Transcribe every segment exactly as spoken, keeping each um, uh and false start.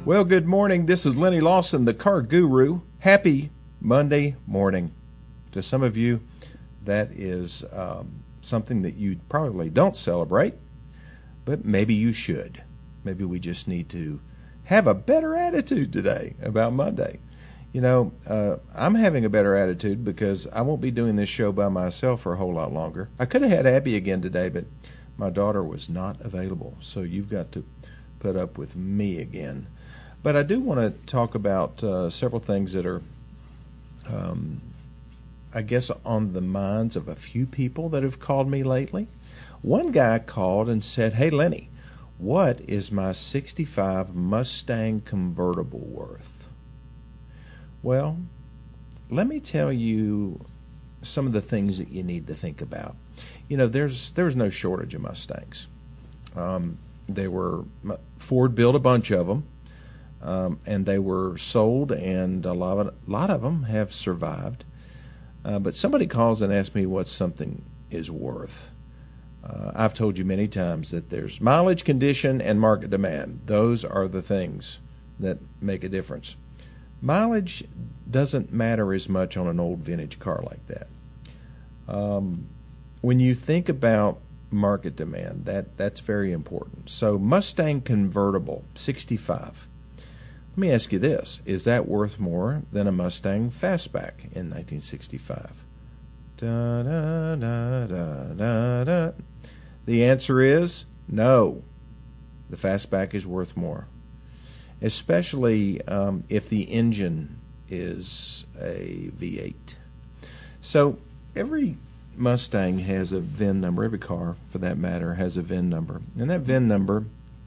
Well, good morning. This is Lenny Lawson, the Car Guru. Happy Monday morning. To some of you, that is um, something that you probably don't celebrate, but maybe you should. Maybe we just need to have a better attitude today about Monday. You know, uh, I'm having a better attitude because I won't be doing this show by myself for a whole lot longer. I could have had Abby again today, but my daughter was not available, so you've got to put up with me again. But I do want to talk about uh, several things that are, um, I guess, on the minds of a few people that have called me lately. One guy called and said, "Hey, Lenny, what is my sixty-five Mustang convertible worth?" Well, let me tell you some of the things that you need to think about. You know, there's there's no shortage of Mustangs. Um, they were Ford built a bunch of them. Um, and they were sold, and a lot of, a lot of them have survived. Uh, but somebody calls and asks me what something is worth. Uh, I've told you many times that there's mileage, condition, and market demand. Those are the things that make a difference. Mileage doesn't matter as much on an old vintage car like that. Um, when you think about market demand, that, that's very important. So Mustang convertible, sixty-five. Let me ask you this. Is that worth more than a Mustang Fastback in nineteen sixty-five? Da, da, da, da, da, da. The answer is no. The Fastback is worth more, especially um, if the engine is a V eight. So every Mustang has a V I N number. Every car, for that matter, has a V I N number. And that V I N number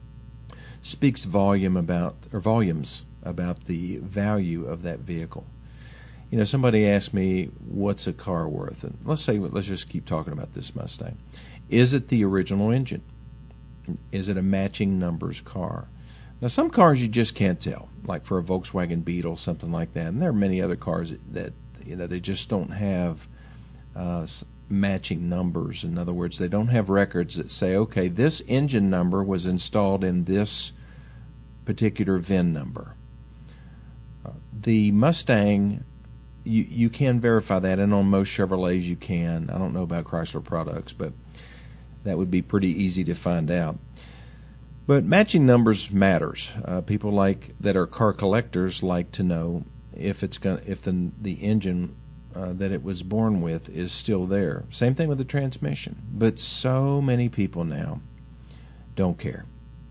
speaks volume about or volumes about the value of that vehicle. You know, somebody asked me, what's a car worth? And let's say, let's just keep talking about this Mustang. Is it the original engine? Is it a matching numbers car? Now, some cars you just can't tell, like for a Volkswagen Beetle, something like that. And there are many other cars that, that you know, they just don't have uh, matching numbers. In other words, they don't have records that say, okay, this engine number was installed in this particular V I N number. Uh, the Mustang, you you can verify that, and on most Chevrolets you can. I don't know about Chrysler products, but that would be pretty easy to find out. But matching numbers matters. Uh, people like that are car collectors like to know if it's going if the the engine Uh, that it was born with is still there. Same thing with the transmission. But so many people now don't care.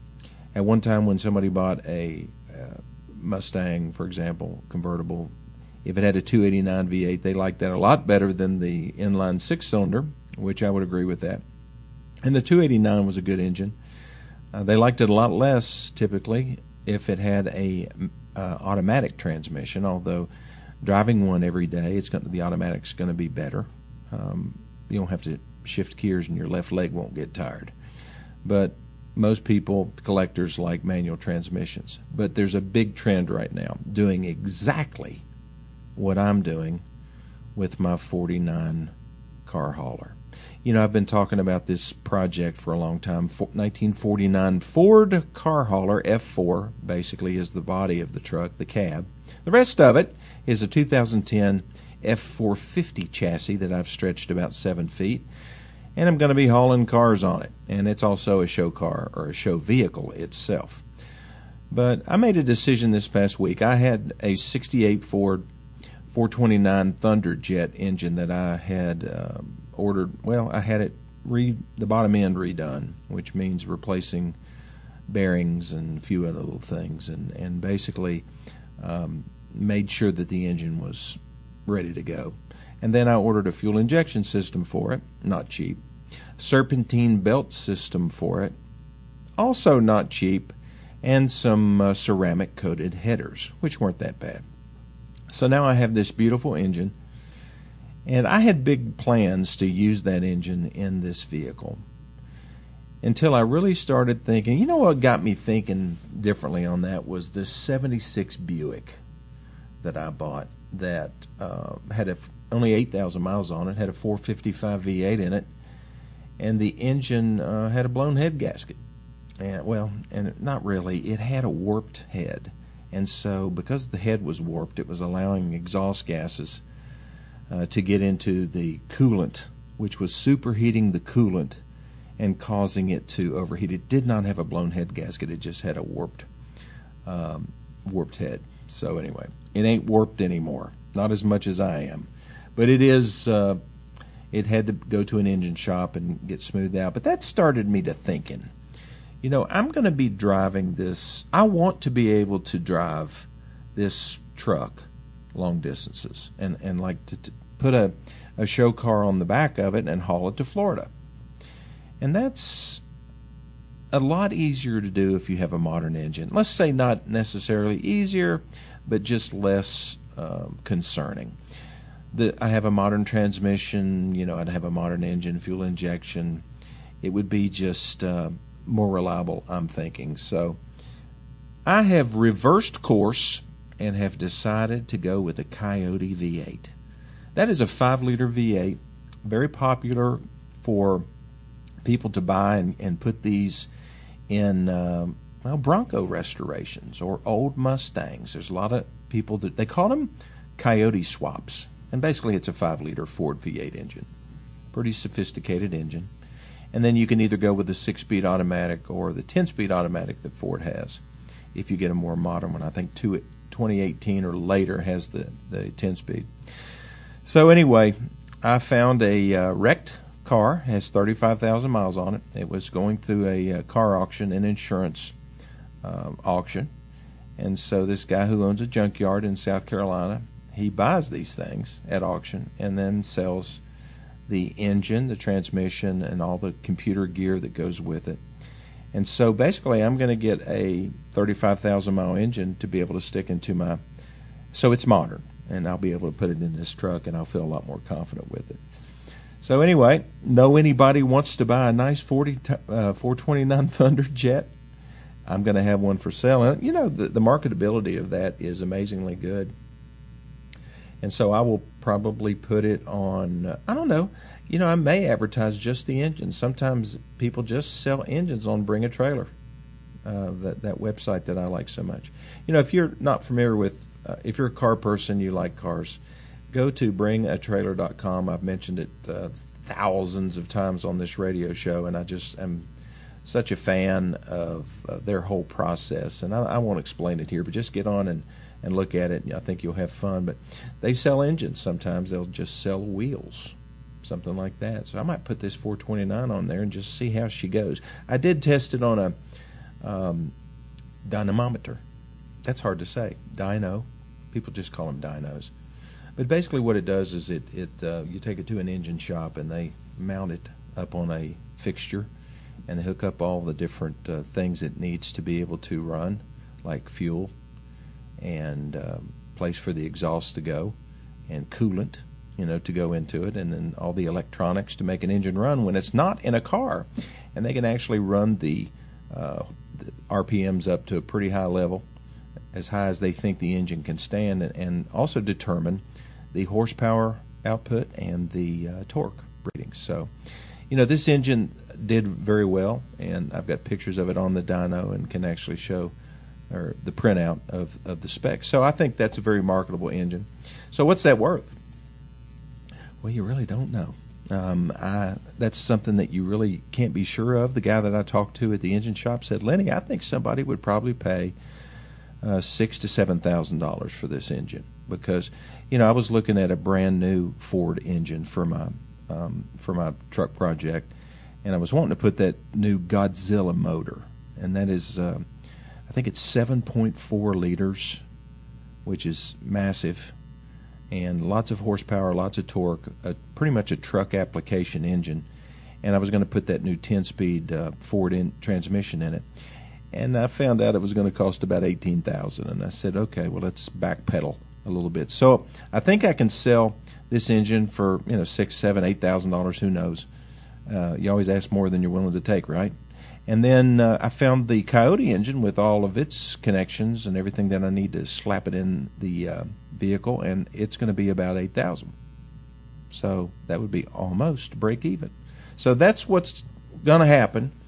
At one time when somebody bought a uh, Mustang, for example, convertible, if it had a two eighty-nine V eight, they liked that a lot better than the inline six-cylinder, which I would agree with that. And the two eighty-nine was a good engine. Uh, they liked it a lot less, typically, if it had a uh, automatic transmission, although driving one every day, it's going to, the automatic's going to be better. Um, you don't have to shift gears, and your left leg won't get tired. But most people, collectors, like manual transmissions. But there's a big trend right now doing exactly what I'm doing with my forty-nine car hauler. You know, I've been talking about this project for a long time. nineteen forty-nine Ford car hauler F four basically is the body of the truck, the cab. The rest of it is a two thousand ten F four fifty chassis that I've stretched about seven feet, and I'm going to be hauling cars on it. And it's also a show car, or a show vehicle itself. But I made a decision this past week. I had a sixty-eight Ford four twenty-nine Thunderjet engine that I had um, ordered. Well, I had it re the bottom end redone, which means replacing bearings and a few other little things, and and basically um, made sure that the engine was ready to go. And then I ordered a fuel injection system for it, not cheap. Serpentine belt system for it, also not cheap, and some uh, ceramic coated headers, which weren't that bad. So now I have this beautiful engine, and I had big plans to use that engine in this vehicle until I really started thinking, you know what got me thinking differently on that was this seventy-six Buick that I bought that uh, had a, only eight thousand miles on it, had a four fifty-five V eight in it, and the engine uh, had a blown head gasket. And, well, and not really. It had a warped head. And so because the head was warped, it was allowing exhaust gases uh, to get into the coolant, which was superheating the coolant and causing it to overheat. It did not have a blown head gasket. It just had a warped um, warped head. So anyway, it ain't warped anymore. Not as much as I am. But it is, uh, it had to go to an engine shop and get smoothed out. But that started me to thinking, you know, I'm going to be driving this. I want to be able to drive this truck long distances and, and like to, to put a, a show car on the back of it and haul it to Florida. And that's a lot easier to do if you have a modern engine. Let's say not necessarily easier, but just less um, concerning. The, I have a modern transmission, you know, I'd have a modern engine, fuel injection. It would be just uh, more reliable, I'm thinking. So I have reversed course and have decided to go with a Coyote V eight. That is a five liter V eight, very popular for people to buy and, and put these in uh, well Bronco restorations or old Mustangs. There's a lot of people that they call them Coyote swaps, and basically it's a five liter Ford V eight engine, pretty sophisticated engine. And then you can either go with the six speed automatic or the ten speed automatic that Ford has. If you get a more modern one, I think two, twenty eighteen or later has the the ten speed. So anyway, I found a uh, wrecked car, has thirty-five thousand miles on it. It was going through a uh, car auction and insurance uh, auction. And so this guy who owns a junkyard in South Carolina, he buys these things at auction and then sells the engine, the transmission, and all the computer gear that goes with it. And so basically I'm going to get a thirty-five thousand mile engine to be able to stick into my, so it's modern, and I'll be able to put it in this truck and I'll feel a lot more confident with it. So anyway, know anybody wants to buy a nice forty, uh, four twenty-nine Thunderjet? I'm going to have one for sale. And, you know, the, the marketability of that is amazingly good. And so I will probably put it on, uh, I don't know, you know, I may advertise just the engine. Sometimes people just sell engines on Bring a Trailer, uh, that, that website that I like so much. You know, if you're not familiar with, uh, if you're a car person, you like cars, go to bring a trailer dot com. I've mentioned it uh, thousands of times on this radio show, and I just am such a fan of uh, their whole process. And I, I won't explain it here, but just get on and, and look at it, and I think you'll have fun. But they sell engines. Sometimes they'll just sell wheels, something like that. So I might put this four twenty-nine on there and just see how she goes. I did test it on a um, dynamometer. That's hard to say. Dyno. People just call them dynos. But basically what it does is it, it uh, you take it to an engine shop and they mount it up on a fixture and they hook up all the different uh, things it needs to be able to run, like fuel and um, place for the exhaust to go and coolant, you know, to go into it, and then all the electronics to make an engine run when it's not in a car. And they can actually run the, uh, the R P Ms up to a pretty high level, as high as they think the engine can stand, and, and also determine the horsepower output and the uh, torque readings. So, you know, this engine did very well, and I've got pictures of it on the dyno and can actually show or the printout of, of the specs. So I think that's a very marketable engine. So what's that worth? Well, you really don't know. Um, I, that's something that you really can't be sure of. The guy that I talked to at the engine shop said, Lenny, I think somebody would probably pay uh, six to seven thousand dollars for this engine, because, you know, I was looking at a brand new Ford engine for my um, for my truck project, and I was wanting to put that new Godzilla motor, and that is, uh, I think it's seven point four liters, which is massive, and lots of horsepower, lots of torque, a, pretty much a truck application engine. And I was going to put that new ten-speed uh, Ford in, transmission in it. And I found out it was going to cost about eighteen thousand dollars. And I said, okay, well, let's backpedal a little bit. So I think I can sell this engine for, you know, six, seven, eight thousand dollars. Who knows? Uh, you always ask more than you're willing to take, right? And then uh, I found the Coyote engine with all of its connections and everything that I need to slap it in the uh, vehicle, and it's going to be about eight thousand dollars. So that would be almost break even. So that's what's going to happen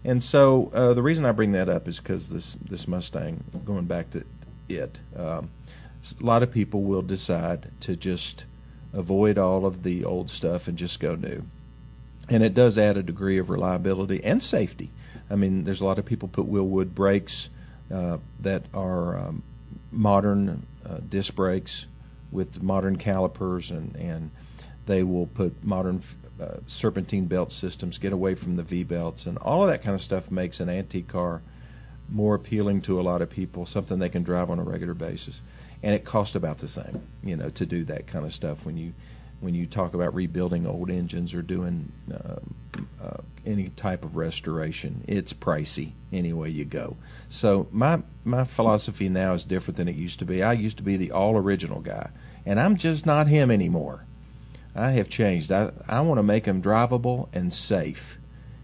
And so uh, the reason I bring that up is because this, this Mustang, going back to it, um, a lot of people will decide to just avoid all of the old stuff and just go new. And it does add a degree of reliability and safety. I mean, there's a lot of people put Wilwood brakes uh, that are um, modern uh, disc brakes with modern calipers, and, and they will put modern uh, serpentine belt systems, get away from the V-belts, and all of that kind of stuff makes an antique car more appealing to a lot of people, something they can drive on a regular basis. And it costs about the same, you know, to do that kind of stuff. When you when you talk about rebuilding old engines or doing uh, uh, any type of restoration, it's pricey any way you go. So my my philosophy now is different than it used to be. I used to be the all original guy, and I'm just not him anymore. I have changed. I I want to make them drivable and safe,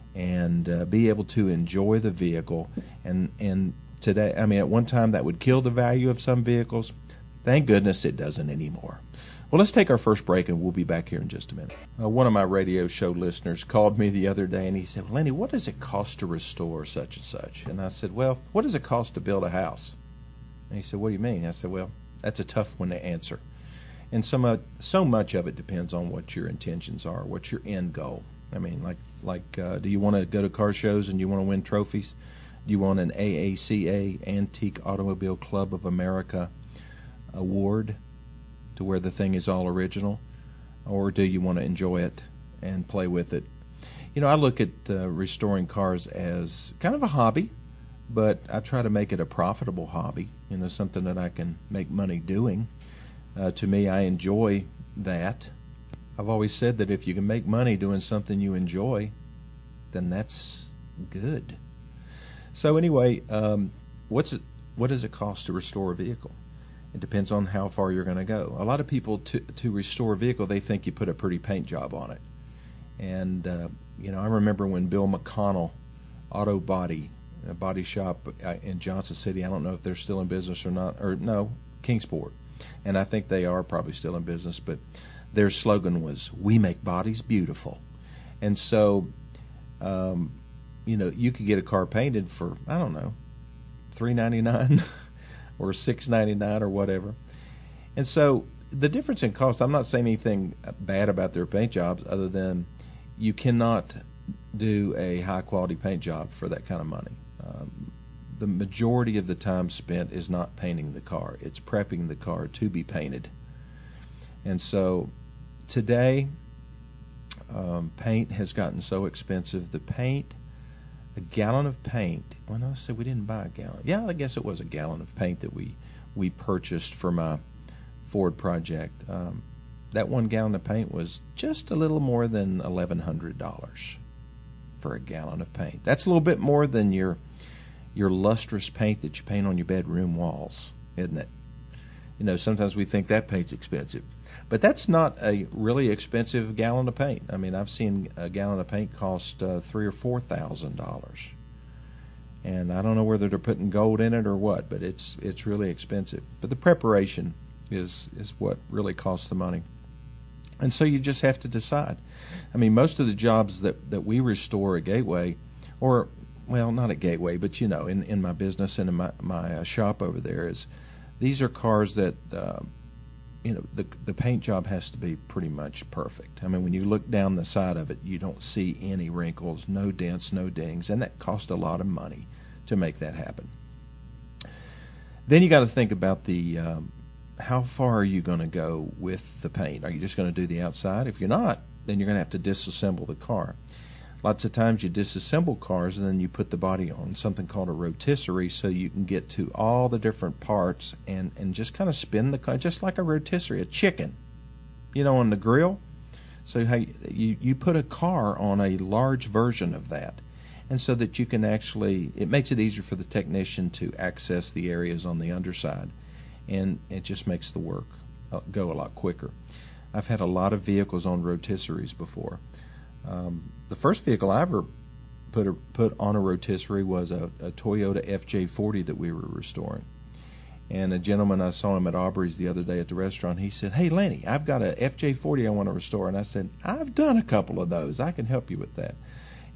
and uh, be able to enjoy the vehicle. And and today, I mean, at one time that would kill the value of some vehicles. Thank goodness it doesn't anymore. Well, let's take our first break, and we'll be back here in just a minute. Uh, one of my radio show listeners called me the other day, and he said, well, Lenny, what does it cost to restore such and such? And I said, well, what does it cost to build a house? And he said, what do you mean? I said, well, that's a tough one to answer. And so much, so much of it depends on what your intentions are, what's your end goal. I mean, like, like uh, do you want to go to car shows and you want to win trophies? Do you want an A A C A, Antique Automobile Club of America award to where the thing is all original, or do you want to enjoy it and play with it? You know, I look at uh, restoring cars as kind of a hobby, but I try to make it a profitable hobby, you know, something that I can make money doing. Uh, to me, I enjoy that. I've always said that if you can make money doing something you enjoy, then that's good. So anyway, um, what's it, what does it cost to restore a vehicle? It depends on how far you're going to go. A lot of people, to to restore a vehicle, they think you put a pretty paint job on it. And, uh, you know, I remember when Bill McConnell Auto Body, a body shop in Johnson City, I don't know if they're still in business or not, or no, Kingsport. And I think they are probably still in business, but their slogan was, we make bodies beautiful. And so, um, you know, you could get a car painted for, I don't know, three ninety-nine or six ninety-nine or whatever. And so the difference in cost, I'm not saying anything bad about their paint jobs other than you cannot do a high-quality paint job for that kind of money. Um, the majority of the time spent is not painting the car. It's prepping the car to be painted. And so today, um, paint has gotten so expensive. The paint, a gallon of paint, well, I said we didn't buy a gallon. Yeah, I guess it was a gallon of paint that we, we purchased for my Ford project. Um, that one gallon of paint was just a little more than eleven hundred dollars for a gallon of paint. That's a little bit more than your your lustrous paint that you paint on your bedroom walls, isn't it? You know, sometimes we think that paint's expensive. But that's not a really expensive gallon of paint. I mean, I've seen a gallon of paint cost uh, three or four thousand dollars, and I don't know whether they're putting gold in it or what, but it's it's really expensive. But the preparation is is what really costs the money, and so you just have to decide. I mean, most of the jobs that that we restore at Gateway, or well, not at Gateway, but you know, in in my business and in my my uh, shop over there, is these are cars that. Uh, You know, the the paint job has to be pretty much perfect. I mean, when you look down the side of it, you don't see any wrinkles, no dents, no dings, and that costs a lot of money to make that happen. Then you got to think about the um, how far are you going to go with the paint? Are you just going to do the outside? If you're not, then you're going to have to disassemble the car. Lots of times you disassemble cars and then you put the body on something called a rotisserie so you can get to all the different parts and, and just kind of spin the car, just like a rotisserie, a chicken, you know, on the grill. So how you, you, you put a car on a large version of that, and so that you can actually, it makes it easier for the technician to access the areas on the underside, and it just makes the work go a lot quicker. I've had a lot of vehicles on rotisseries before. Um, the first vehicle I ever put a, put on a rotisserie was a, a Toyota F J forty that we were restoring. And a gentleman, I saw him at Aubrey's the other day at the restaurant, he said, "Hey, Lenny, I've got a F J forty I want to restore." And I said, "I've done a couple of those. I can help you with that."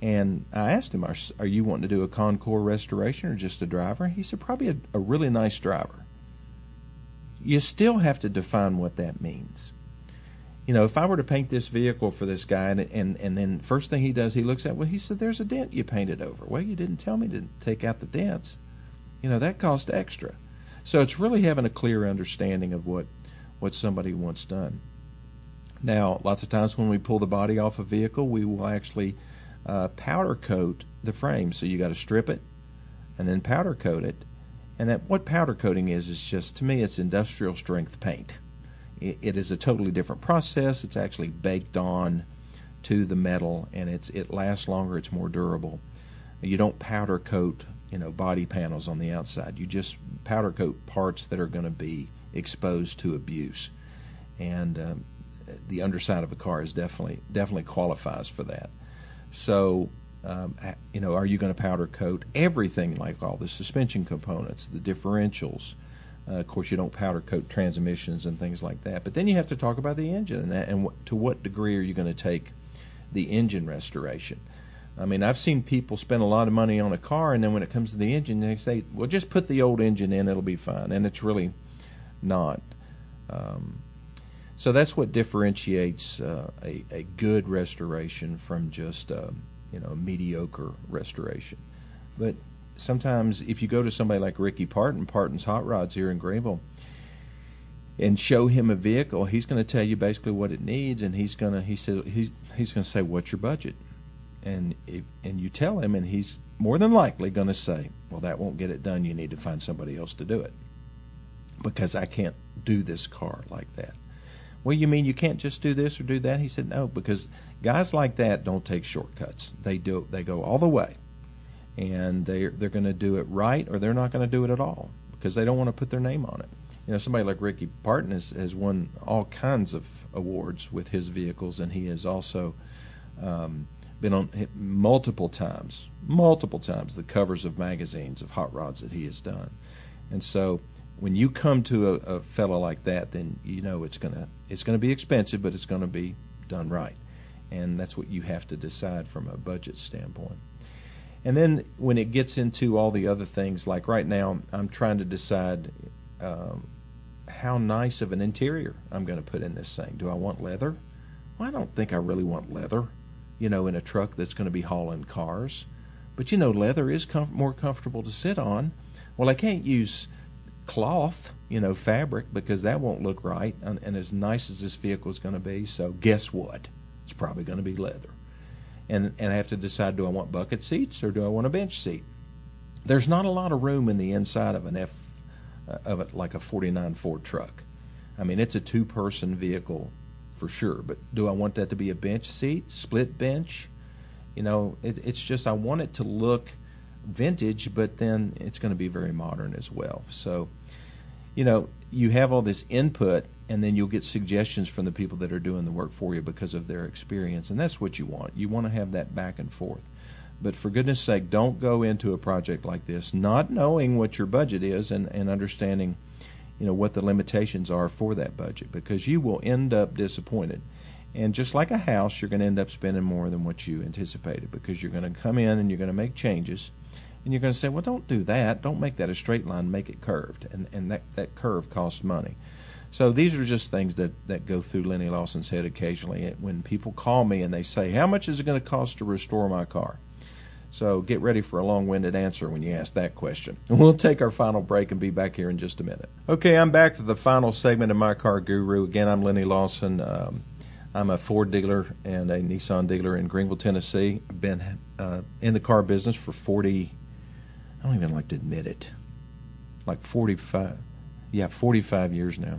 And I asked him, are, are you wanting to do a Concours restoration or just a driver? He said, probably a, a really nice driver. You still have to define what that means. You know, if I were to paint this vehicle for this guy, and, and, and then first thing he does, he looks at, well, he said, there's a dent you painted over. Well, you didn't tell me to take out the dents. You know, that cost extra. So it's really having a clear understanding of what, what somebody wants done. Now, lots of times when we pull the body off a vehicle, we will actually uh, powder coat the frame. So you got to strip it and then powder coat it. And that, what powder coating is, is just, to me, it's industrial strength paint. It, it is a totally different process. It's actually baked on to the metal, and it's it lasts longer. It's more durable. You don't powder coat, you know, body panels on the outside. You just powder coat parts that are going to be exposed to abuse, and um, the underside of a car is definitely definitely qualifies for that. So, um, you know, are you going to powder coat everything, like all the suspension components, the differentials? Uh, of course, you don't powder coat transmissions and things like that. But then you have to talk about the engine and, that, and what, to what degree are you going to take the engine restoration? I mean, I've seen people spend a lot of money on a car, and then when it comes to the engine, they say, well, just put the old engine in, it'll be fine. And it's really not. Um, so that's what differentiates uh, a, a good restoration from just uh, you know, mediocre restoration. But sometimes if you go to somebody like Ricky Parton, Parton's Hot Rods here in Greenville, and show him a vehicle, he's going to tell you basically what it needs, and he's going to he said he's he's going to say, what's your budget? And if, and you tell him, and he's more than likely going to say, well, that won't get it done. You need to find somebody else to do it, because I can't do this car like that. Well, you mean you can't just do this or do that? He said, no, because guys like that don't take shortcuts. They do they go all the way, and they're they're going to do it right, or they're not going to do it at all, because they don't want to put their name on it. You know, somebody like Ricky Parton has, has won all kinds of awards with his vehicles, and he has also um, been on multiple times, multiple times the covers of magazines of hot rods that he has done. And so when you come to a, a fellow like that, then you know it's gonna it's gonna be expensive, but it's gonna be done right, and that's what you have to decide from a budget standpoint. And then when it gets into all the other things, like right now, I'm trying to decide um, how nice of an interior I'm going to put in this thing. Do I want leather? Well, I don't think I really want leather, you know, in a truck that's going to be hauling cars. But, you know, leather is com- more comfortable to sit on. Well, I can't use cloth, you know, fabric, because that won't look right. And, and as nice as this vehicle is going to be, so guess what? It's probably going to be leather. And, and I have to decide, do I want bucket seats or do I want a bench seat? There's not a lot of room in the inside of an F, uh, of it like a forty-nine Ford truck. I mean, it's a two-person vehicle for sure, but do I want that to be a bench seat, split bench? You know, it, it's just, I want it to look vintage, but then it's going to be very modern as well. So, you know, you have all this input, and then you'll get suggestions from the people that are doing the work for you because of their experience, and that's what you want. You want to have that back and forth. But for goodness sake, don't go into a project like this not knowing what your budget is and, and understanding, you know, what the limitations are for that budget, because you will end up disappointed. And just like a house, you're going to end up spending more than what you anticipated, because you're going to come in and you're going to make changes, and you're going to say, well, don't do that. Don't make that a straight line. Make it curved. And, and that, that curve costs money. So these are just things that, that go through Lenny Lawson's head occasionally when people call me and they say, how much is it going to cost to restore my car? So get ready for a long-winded answer when you ask that question. We'll take our final break and be back here in just a minute. Okay, I'm back to the final segment of My Car Guru. Again, I'm Lenny Lawson. Um, I'm a Ford dealer and a Nissan dealer in Greenville, Tennessee. I've been uh, in the car business for forty, I don't even like to admit it, like forty-five, yeah, forty-five years now.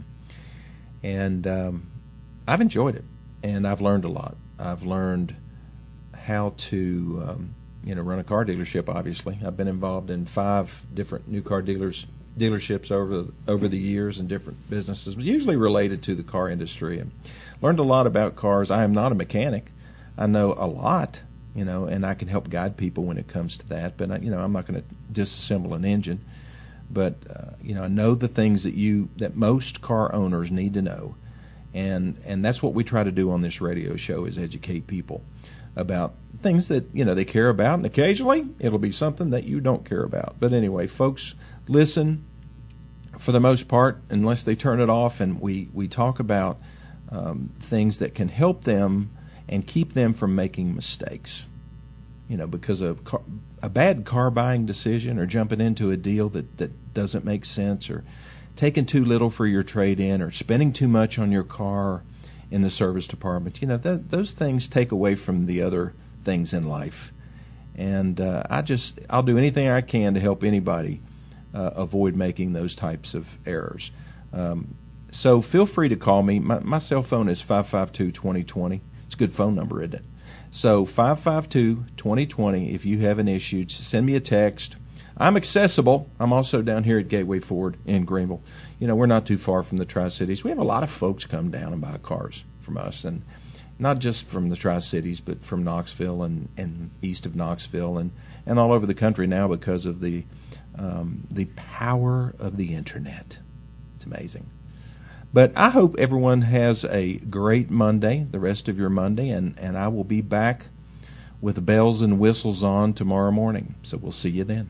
And um, I've enjoyed it, and I've learned a lot. I've learned how to, um, you know, run a car dealership, obviously. I've been involved in five different new car dealers dealerships over over the years in different businesses, usually related to the car industry, and learned a lot about cars. I am not a mechanic. I know a lot, you know, and I can help guide people when it comes to that, but, you know, I'm not going to disassemble an engine. But, uh, you know, I know the things that you that most car owners need to know, and and that's what we try to do on this radio show, is educate people about things that, you know, they care about, and occasionally it'll be something that you don't care about. But anyway, folks, listen for the most part, unless they turn it off, and we, we talk about um, things that can help them and keep them from making mistakes. You know, because a, car, a bad car buying decision, or jumping into a deal that, that doesn't make sense, or taking too little for your trade-in, or spending too much on your car in the service department, you know, that, those things take away from the other things in life. And uh, I just, I'll do anything I can to help anybody uh, avoid making those types of errors. Um, so feel free to call me. My, my cell phone is five five two, two oh two oh. It's a good phone number, isn't it? So five five two, two oh two oh, if you have an issue, send me a text. I'm accessible. I'm also down here at Gateway Ford in Greenville. You know, we're not too far from the Tri-Cities. We have a lot of folks come down and buy cars from us, and not just from the Tri-Cities, but from Knoxville and, and east of Knoxville, and, and all over the country now because of the um, the power of the internet. It's amazing. But I hope everyone has a great Monday, the rest of your Monday, and, and I will be back with the bells and whistles on tomorrow morning. So we'll see you then.